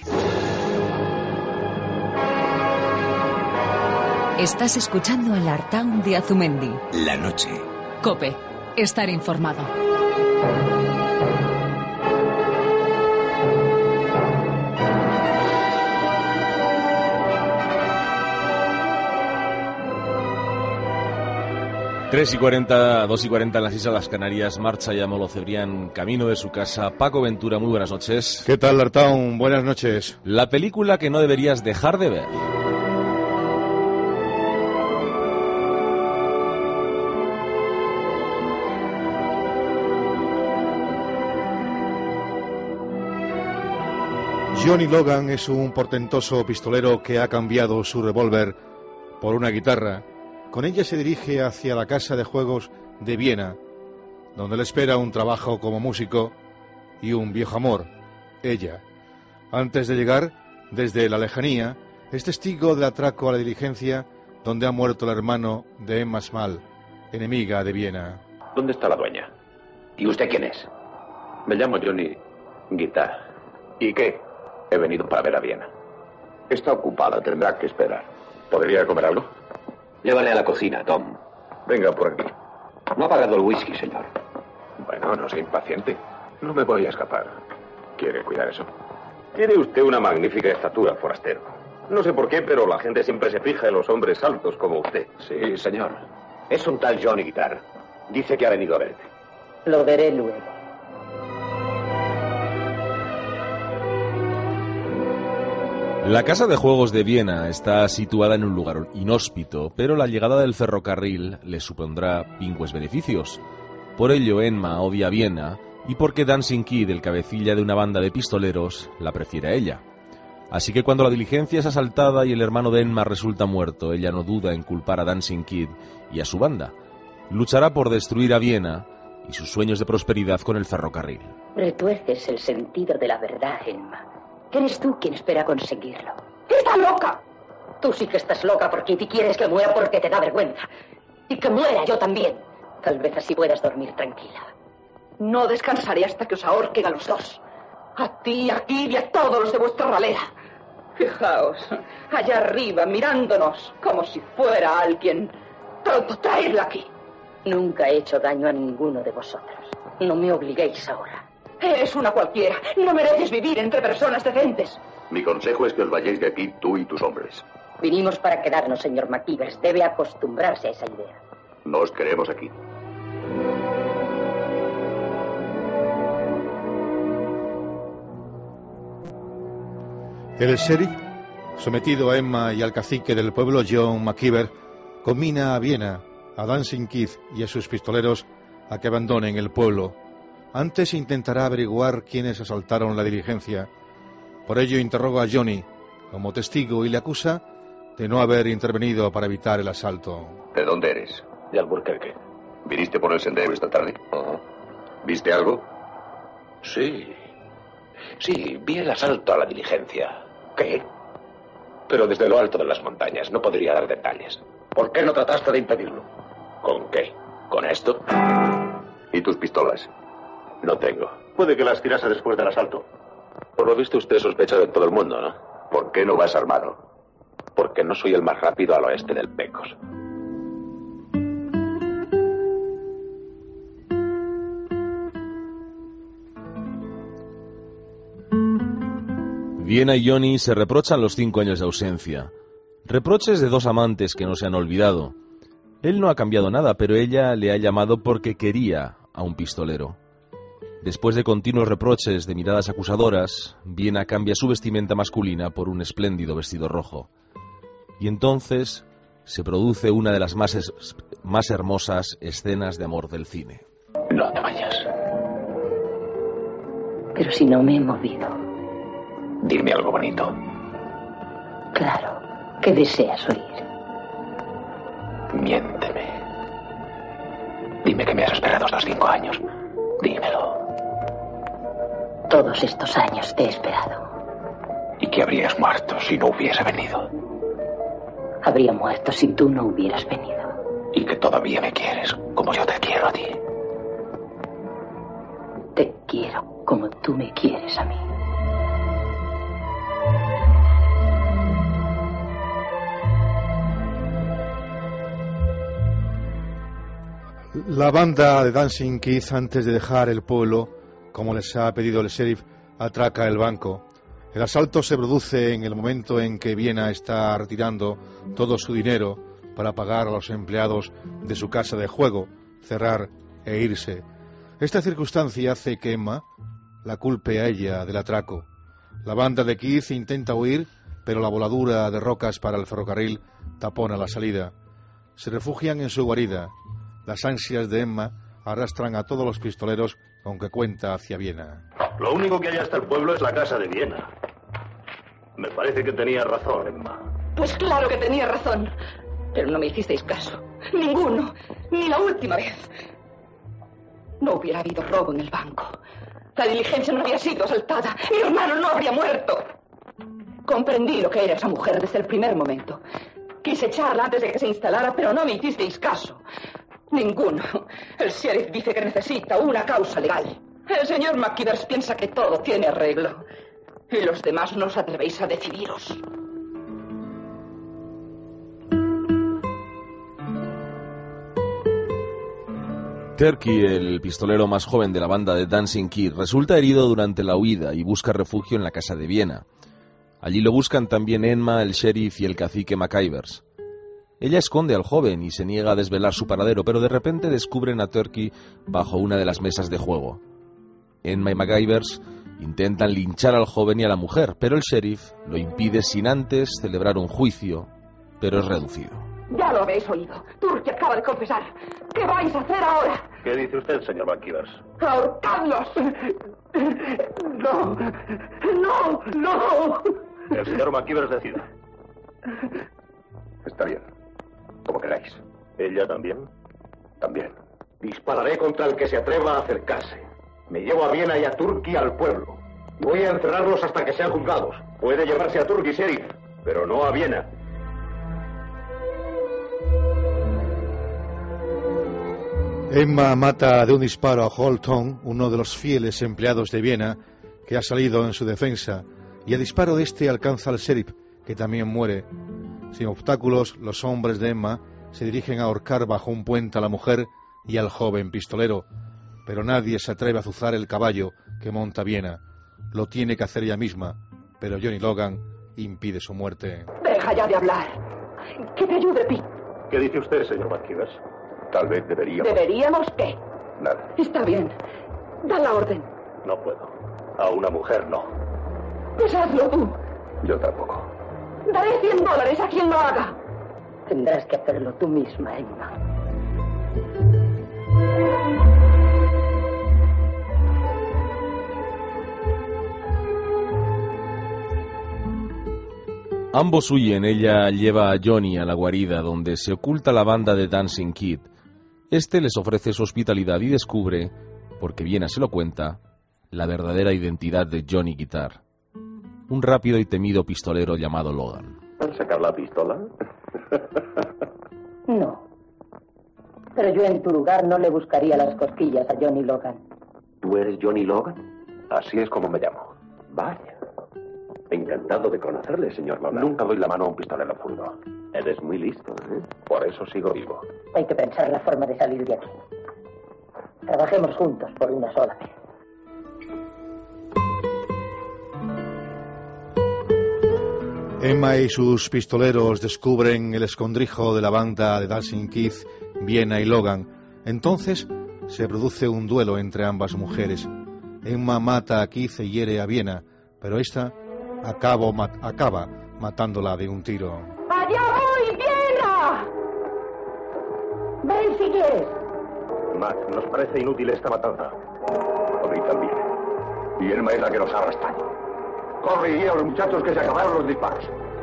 Estás escuchando al Artaun de Azumendi. La noche. Cope, estar informado. tres y cuarenta, dos y cuarenta en las Islas Canarias, marcha ya Molo Cebrián, camino de su casa. Paco Ventura, muy buenas noches. ¿Qué tal, Artaun? Buenas noches. La película que no deberías dejar de ver. Johnny Logan es un portentoso pistolero que ha cambiado su revólver por una guitarra. Con ella se dirige hacia la casa de juegos de Viena, donde le espera un trabajo como músico y un viejo amor, ella. Antes de llegar, desde la lejanía, es testigo del atraco a la diligencia donde ha muerto el hermano de Emma Small, enemiga de Viena. ¿Dónde está la dueña? ¿Y usted quién es? Me llamo Johnny Guitar. ¿Y qué? He venido para ver a Viena. Está ocupada, tendrá que esperar. ¿Podría comer algo? Llévale a la cocina, Tom. Venga por aquí. No ha pagado el whisky, señor. Bueno, no sea impaciente. No me voy a escapar. ¿Quiere cuidar eso? Tiene usted una magnífica estatura, forastero. No sé por qué, pero la gente siempre se fija en los hombres altos como usted. Sí, señor. Es un tal Johnny Guitar. Dice que ha venido a verte. Lo veré luego. La casa de juegos de Viena está situada en un lugar inhóspito, pero la llegada del ferrocarril le supondrá pingües beneficios. Por ello, Emma odia Viena y porque Dancing Kid, el cabecilla de una banda de pistoleros, la prefiere a ella. Así que cuando la diligencia es asaltada y el hermano de Emma resulta muerto, ella no duda en culpar a Dancing Kid y a su banda. Luchará por destruir a Viena y sus sueños de prosperidad con el ferrocarril. Retuerces el sentido de la verdad, Emma. Eres tú quien espera conseguirlo. ¡Está loca! Tú sí que estás loca por Kitty, quieres que muera porque te da vergüenza. Y que muera yo también. Tal vez así puedas dormir tranquila. No descansaré hasta que os ahorquen a los dos. A ti, a Kid y a todos los de vuestra ralera. Fijaos, allá arriba, mirándonos, como si fuera alguien. Pronto, traedla aquí. Nunca he hecho daño a ninguno de vosotros. No me obliguéis ahora. Eres una cualquiera. No mereces vivir entre personas decentes. Mi consejo es que os vayáis de aquí, tú y tus hombres. Vinimos para quedarnos, señor McKeevers. Debe acostumbrarse a esa idea. No os queremos aquí. El sheriff, sometido a Emma y al cacique del pueblo, John McKeever, conmina a Viena, a Dancing Kid y a sus pistoleros a que abandonen el pueblo. Antes intentará averiguar quiénes asaltaron la diligencia. Por ello interroga a Johnny como testigo y le acusa de no haber intervenido para evitar el asalto. ¿De dónde eres? De Alburquerque. ¿Viniste por el sendero esta tarde? Uh-huh. ¿Viste algo? Sí. Sí, vi el asalto a la diligencia. ¿Qué? Pero desde lo alto de las montañas. No podría dar detalles. ¿Por qué no trataste de impedirlo? ¿Con qué? ¿Con esto? ¿Y tus pistolas? No tengo. Puede que las tirase después del asalto. Por lo visto usted sospecha de todo el mundo, ¿no? ¿Por qué no vas armado? Porque no soy el más rápido al oeste del Pecos. Viena y Johnny se reprochan los cinco años de ausencia. Reproches de dos amantes que no se han olvidado. Él no ha cambiado nada, pero ella le ha llamado porque quería a un pistolero. Después de continuos reproches de miradas acusadoras, Viena cambia su vestimenta masculina por un espléndido vestido rojo. Y entonces se produce una de las más, es, más hermosas escenas de amor del cine. No te vayas. Pero si no me he movido. Dime algo bonito. Claro, ¿qué deseas oír? Miénteme. Dime que me has esperado estos cinco años. Dímelo. Todos estos años te he esperado. ¿Y que habrías muerto si no hubiese venido? Habría muerto si tú no hubieras venido. Y que todavía me quieres como yo te quiero a ti. Te quiero como tú me quieres a mí. La banda de Dancing Kid, antes de dejar el pueblo, como les ha pedido el sheriff, atraca el banco. El asalto se produce en el momento en que Viena está retirando todo su dinero para pagar a los empleados de su casa de juego, cerrar e irse. Esta circunstancia hace que Emma la culpe a ella del atraco. La banda de Kid intenta huir, pero la voladura de rocas para el ferrocarril tapona la salida. Se refugian en su guarida. Las ansias de Emma arrastran a todos los pistoleros con que cuenta hacia Viena. Lo único que hay hasta el pueblo es la casa de Viena. Me parece que tenía razón, Emma. Pues claro que tenía razón. Pero no me hicisteis caso. Ninguno. Ni la última vez. No hubiera habido robo en el banco. La diligencia no había sido asaltada. Mi hermano no habría muerto. Comprendí lo que era esa mujer desde el primer momento. Quise echarla antes de que se instalara, pero no me hicisteis caso. Ninguno. El sheriff dice que necesita una causa legal. El señor McKeevers piensa que todo tiene arreglo. Y los demás no os atrevéis a decidiros. Turkey, el pistolero más joven de la banda de Dancing Kid, resulta herido durante la huida y busca refugio en la casa de Viena. Allí lo buscan también Emma, el sheriff y el cacique McIvers. Ella esconde al joven y se niega a desvelar su paradero, pero de repente descubren a Turkey bajo una de las mesas de juego. Emma y McIvers intentan linchar al joven y a la mujer, pero el sheriff lo impide sin antes celebrar un juicio, pero es reducido. Ya lo habéis oído. Turkey acaba de confesar. ¿Qué vais a hacer ahora? ¿Qué dice usted, señor McIvers? ¡Ahorcadlos! ¡No! ¡No! ¡No! El señor McIvers decida. Está bien. Como queráis. ¿Ella también? También. Dispararé contra el que se atreva a acercarse. Me llevo a Viena y a Turkey al pueblo. Voy a encerrarlos hasta que sean juzgados. Puede llevarse a Turkey, sheriff, pero no a Viena. Emma mata de un disparo a Holton, uno de los fieles empleados de Viena, que ha salido en su defensa, y el disparo de este alcanza al sheriff, que también muere. Sin obstáculos, los hombres de Emma se dirigen a ahorcar bajo un puente a la mujer y al joven pistolero, pero nadie se atreve a azuzar el caballo que monta Viena. Lo tiene que hacer ella misma, pero Johnny Logan impide su muerte. Deja ya de hablar. Que te ayude, Pete. ¿Qué dice usted, señor McIvers? Tal vez deberíamos... ¿Deberíamos qué? Nada. Está bien. Da la orden. No puedo. A una mujer no. Pues hazlo tú. Yo tampoco. Daré cien dólares a quien lo haga. Tendrás que hacerlo tú misma, Emma. Ambos huyen. Ella lleva a Johnny a la guarida donde se oculta la banda de Dancing Kid. Este les ofrece su hospitalidad y descubre, porque Viena se lo cuenta, la verdadera identidad de Johnny Guitar. Un rápido y temido pistolero llamado Logan. ¿Al sacar la pistola? No. Pero yo en tu lugar no le buscaría las cosquillas a Johnny Logan. ¿Tú eres Johnny Logan? Así es como me llamo. Vaya. Encantado de conocerle, señor Logan. Nunca doy la mano a un pistolero zurdo. Eres muy listo, ¿eh? Por eso sigo vivo. Hay que pensar la forma de salir de aquí. Trabajemos juntos por una sola vez. Emma y sus pistoleros descubren el escondrijo de la banda de Dancing Kid, Viena y Logan. Entonces se produce un duelo entre ambas mujeres. Emma mata a Keith y hiere a Viena, pero esta acaba, mat, acaba matándola de un tiro. ¡Allá voy, Viena! Ven si quieres. Matt, nos parece inútil esta matanza. A mí también. Y Emma es la que nos ha arrastrado. Corre y guía a los muchachos que se acabaron los disparos.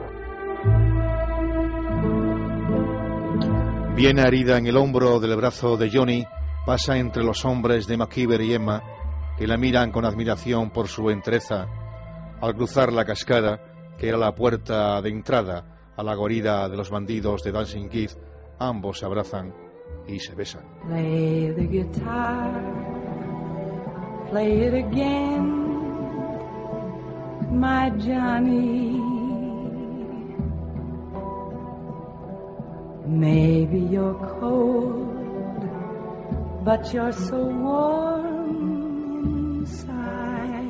Viena, herida en el hombro del brazo de Johnny, pasa entre los hombres de McIver y Emma, que la miran con admiración por su entereza. Al cruzar la cascada, que era la puerta de entrada a la guarida de los bandidos de Dancing Kid, ambos se abrazan y se besan. Play the guitar, play it again, my Johnny. Maybe you're cold, but you're so warm inside.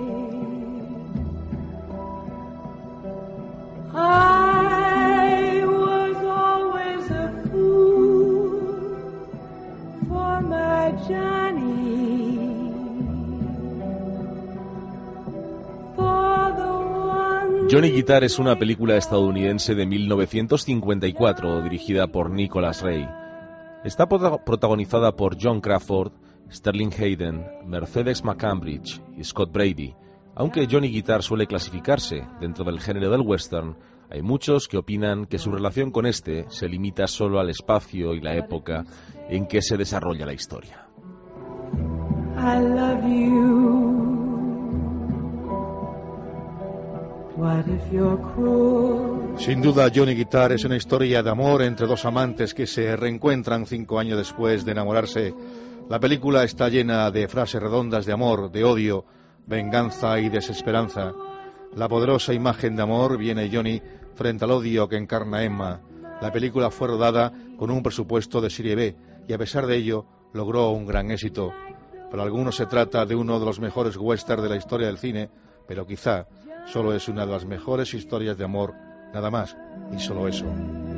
I was always a fool for my Johnny, for the one. Johnny Guitar es una película estadounidense de mil novecientos cincuenta y cuatro dirigida por Nicholas Ray. Está protagonizada por John Crawford, Sterling Hayden, Mercedes McCambridge y Scott Brady. Aunque Johnny Guitar suele clasificarse dentro del género del western, hay muchos que opinan que su relación con este se limita solo al espacio y la época en que se desarrolla la historia. I love you. What if you're cruel? Sin duda, Johnny Guitar es una historia de amor entre dos amantes que se reencuentran cinco años después de enamorarse. La película está llena de frases redondas de amor, de odio, venganza y desesperanza. La poderosa imagen de amor viene Johnny frente al odio que encarna Emma. La película fue rodada con un presupuesto de serie B y a pesar de ello logró un gran éxito. Para algunos se trata de uno de los mejores westerns de la historia del cine, pero quizá solo es una de las mejores historias de amor, nada más, y solo eso.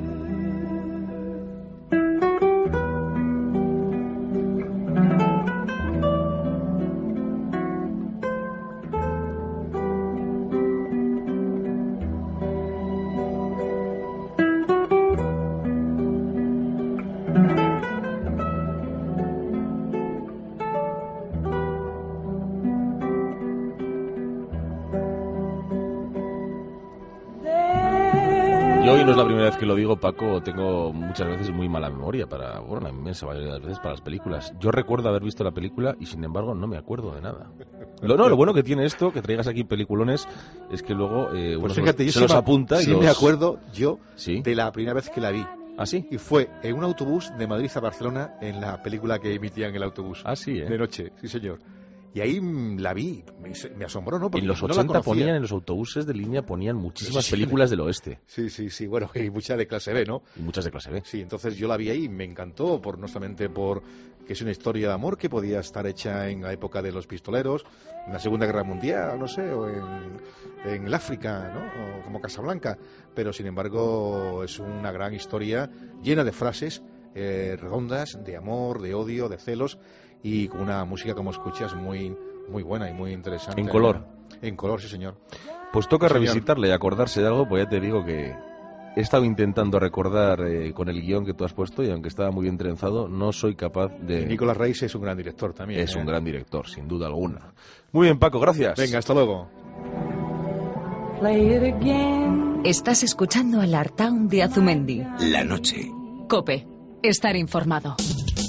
Yo hoy no es la primera vez que lo digo, Paco, tengo muchas veces muy mala memoria para, bueno, la inmensa mayoría de las veces para las películas. Yo recuerdo haber visto la película y sin embargo no me acuerdo de nada. Lo, no, lo bueno que tiene esto, que traigas aquí peliculones, es que luego eh, pues uno fíjate, se, yo se sí los me, apunta y sí los... me acuerdo yo ¿Sí? de la primera vez que la vi. ¿Ah, sí? Y fue en un autobús de Madrid a Barcelona, en la película que emitían en el autobús. Ah, sí, ¿eh? De noche, sí señor. Y ahí mm, la vi, me, me asombró, ¿no? Porque en los no la ochenta conocía. ponían, en los autobuses de línea ponían muchísimas Sí, sí. películas del oeste. Sí, sí, sí, bueno, y muchas de clase B, ¿no? Y muchas de clase B. Sí, entonces yo la vi ahí y me encantó, por no solamente por que es una historia de amor que podía estar hecha en la época de los pistoleros, en la Segunda Guerra Mundial, no sé, o en, en el África, ¿no? O como Casablanca, pero sin embargo es una gran historia llena de frases eh, redondas, de amor, de odio, de celos, y con una música, como escuchas, muy muy buena y muy interesante. En color. En color, sí, señor. Pues toca Sí, señor. revisitarle y acordarse de algo, pues ya te digo que he estado intentando recordar eh, con el guión que tú has puesto y aunque estaba muy bien trenzado, no soy capaz de... Y Nicolas Reis es un gran director también. Es ¿eh? un gran director, sin duda alguna. Muy bien, Paco, gracias. Venga, hasta luego. Play it again. Estás escuchando al Artaun de Azumendi. La noche. Cope, estar informado.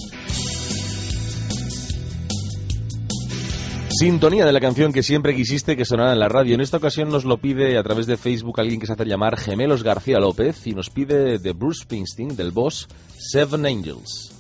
Sintonía de la canción que siempre quisiste que sonara en la radio. En esta ocasión nos lo pide a través de Facebook alguien que se hace llamar Gemelos García López y nos pide de Bruce Springsteen, del Boss, Seven Angels.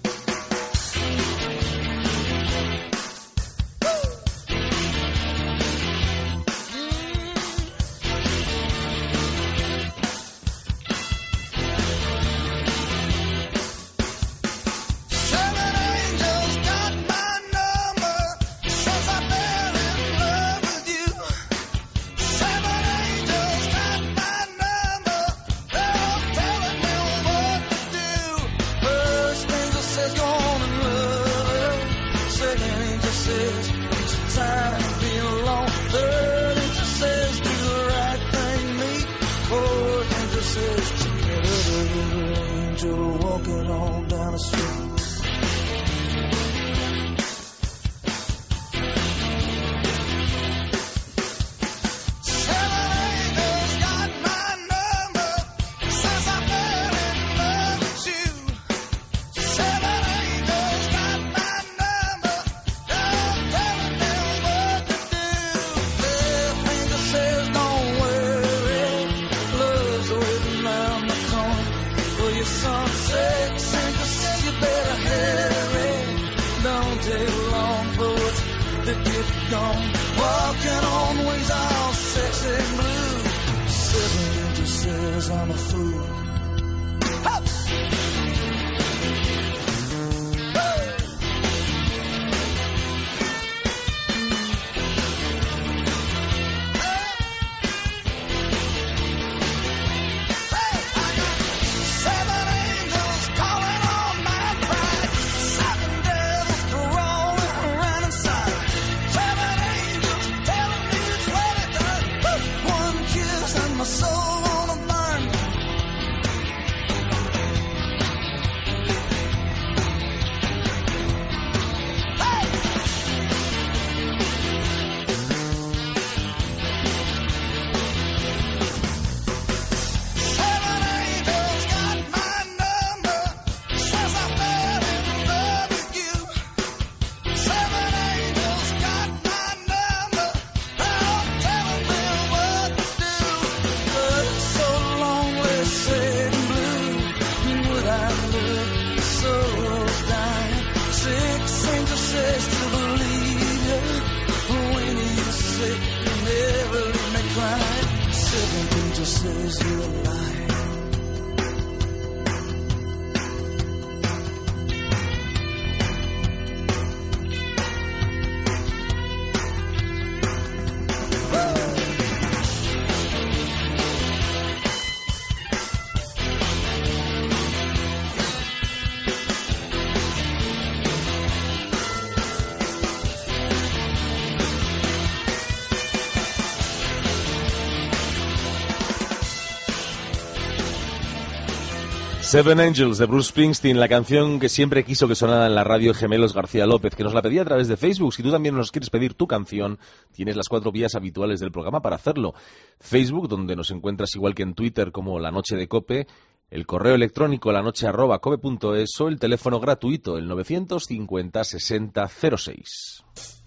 Seven Angels de Bruce Springsteen, la canción que siempre quiso que sonara en la radio Gemelos García López, que nos la pedía a través de Facebook. Si tú también nos quieres pedir tu canción, tienes las cuatro vías habituales del programa para hacerlo. Facebook, donde nos encuentras igual que en Twitter como La Noche de Cope, el correo electrónico lanoche arroba cope punto es o el teléfono gratuito, el novecientos cincuenta sesenta cero seis.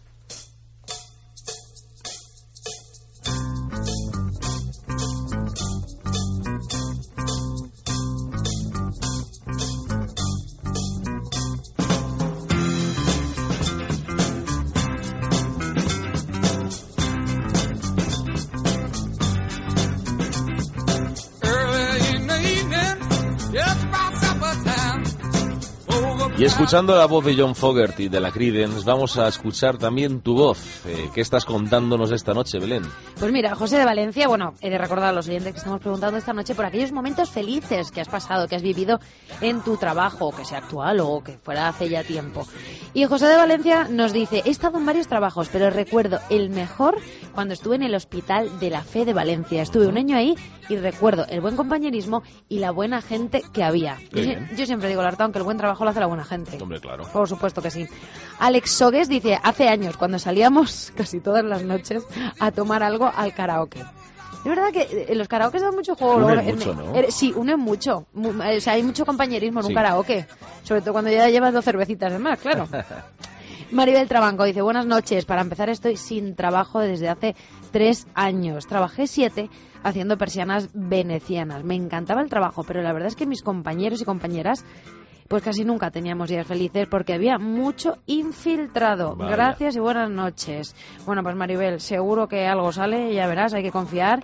Y escuchando la voz de John Fogerty de la Creedence, vamos a escuchar también tu voz. Eh, ¿Qué estás contándonos esta noche, Belén? Pues mira, José de Valencia, bueno, he de recordar a los oyentes que estamos preguntando esta noche por aquellos momentos felices que has pasado, que has vivido en tu trabajo, que sea actual o que fuera hace ya tiempo. Y José de Valencia nos dice, he estado en varios trabajos, pero recuerdo el mejor cuando estuve en el Hospital de la Fe de Valencia. Estuve un año ahí y recuerdo el buen compañerismo y la buena gente que había. Yo, yo siempre digo, Lartón, que el buen trabajo lo hace la buena gente. Hombre, claro. Por supuesto que sí. Alex Sogues dice, hace años, cuando salíamos casi todas las noches a tomar algo al karaoke. Es verdad que en los karaoke dan mucho juego. Unen luego, mucho, en, ¿no? en, sí, unen mucho. O sea, hay mucho compañerismo en Sí. un karaoke. Sobre todo cuando ya llevas dos cervecitas de más, claro. Maribel Trabanco dice, buenas noches. Para empezar, estoy sin trabajo desde hace tres años. Trabajé siete haciendo persianas venecianas. Me encantaba el trabajo, pero la verdad es que mis compañeros y compañeras pues casi nunca teníamos días felices porque había mucho infiltrado. Vaya. Gracias y buenas noches. Bueno, pues Maribel, seguro que algo sale, ya verás, hay que confiar.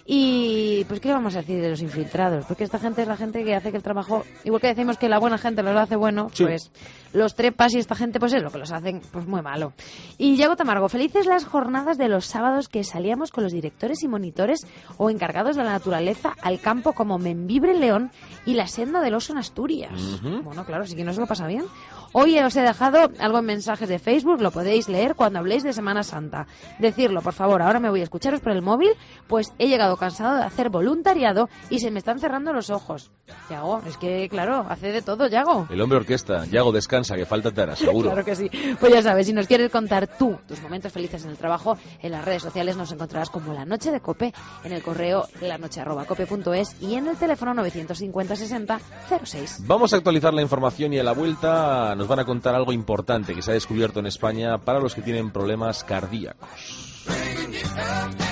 Y pues qué vamos a decir de los infiltrados, porque esta gente es la gente que hace que el trabajo, igual que decimos que la buena gente lo hace bueno, Sí. pues los trepas y esta gente pues es lo que los hacen pues muy malo. Y Yago Tamargo, felices las jornadas de los sábados que salíamos con los directores y monitores o encargados de la naturaleza al campo como Membibre en León y la senda del oso en Asturias. Ujú. Bueno, claro, sí que no se lo pasa bien. Hoy os he dejado algo en mensajes de Facebook, lo podéis leer cuando habléis de Semana Santa. Decirlo, por favor, ahora me voy a escucharos por el móvil, pues he llegado cansado de hacer voluntariado y se me están cerrando los ojos. Yago, es que, claro, hace de todo, Yago. El hombre orquesta. Yago, descansa, que falta te hará, seguro. Claro que sí. Pues ya sabes, si nos quieres contar tú tus momentos felices en el trabajo, en las redes sociales nos encontrarás como La Noche de Cope, en el correo lanoche arroba cope punto es y en el teléfono novecientos cincuenta sesenta cero seis. Vamos a actualizar la información y a la vuelta nos van a contar algo importante que se ha descubierto en España para los que tienen problemas cardíacos.